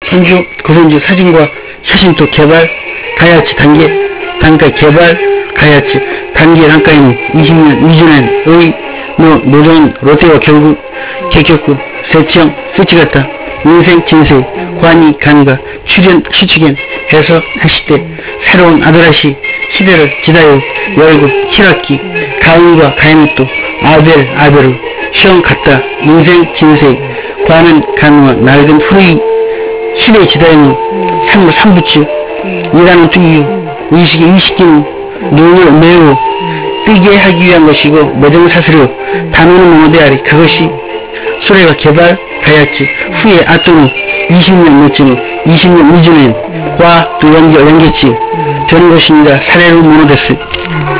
선조, 고선조 사진과 샤신토 개발, 가야치 단가 개발, 가야치 단계 단가에는 20년 이전의 노정은 롯데와 결국 개격구 세치형 쓰치갔다. 인생 진세 관이 간가 출현 시축엔 해서 해시대 새로운 아드라시 시대를 지다요 열고 히라키 가은과 가야미또 아베르 시험 같다. 인생 진세 관은 간과 낡은 후르이 시대 지다에는 산무 삼부치 일하는 투유 의식기는 눈을 매우 뜨게 하기 위한 것이고 매정사슬로 다루는 모노데아리 그것이 수레가 개발 가야치 후에 아또는 20년 멋지는 20년 이전엔 과 또 연계치 되는 것입니다. 사례로 모노데스